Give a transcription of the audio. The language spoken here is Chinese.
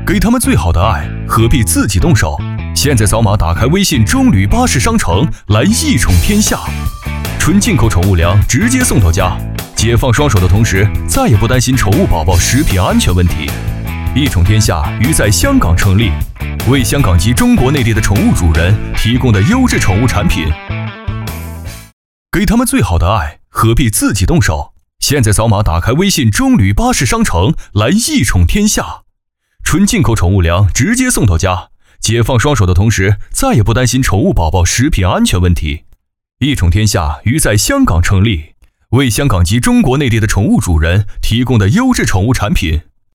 给他们最好的爱，何必自己动手？现在扫码打开微信中旅巴士商城，来一宠天下，纯进口宠物粮直接送到家，解放双手的同时，再也不担心宠物宝宝食品安全问题。一宠天下于在香港成立，为香港及中国内地的宠物主人提供的优质宠物产品。给他们最好的爱，何必自己动手？现在扫码打开微信中旅巴士商城，来一宠天下，纯进口宠物粮直接送到家，解放双手的同时，再也不担心宠物宝宝食品安全问题。一宠天下于在香港成立，为香港及中国内地的宠物主人提供的优质宠物产品。